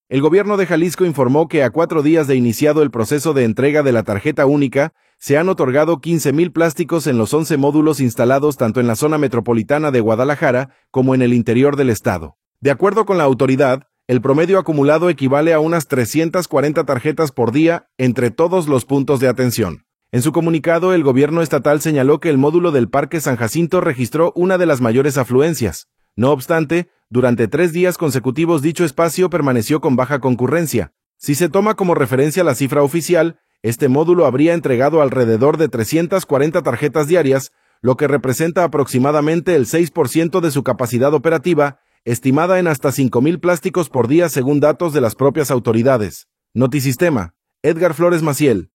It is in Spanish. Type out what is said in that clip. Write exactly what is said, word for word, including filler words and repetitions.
El gobierno de Jalisco informó que a cuatro días de iniciado el proceso de entrega de la tarjeta única, se han otorgado quince mil plásticos en los once módulos instalados tanto en la zona metropolitana de Guadalajara como en el interior del estado. De acuerdo con la autoridad, el promedio acumulado equivale a unas trescientas cuarenta tarjetas por día entre todos los puntos de atención. En su comunicado, el gobierno estatal señaló que el módulo del Parque San Jacinto registró una de las mayores afluencias. No obstante, durante tres días consecutivos dicho espacio permaneció con baja concurrencia. Si se toma como referencia la cifra oficial, este módulo habría entregado alrededor de trescientas cuarenta tarjetas diarias, lo que representa aproximadamente el seis por ciento de su capacidad operativa, estimada en hasta cinco mil plásticos por día según datos de las propias autoridades. Notisistema, Edgar Flores Maciel.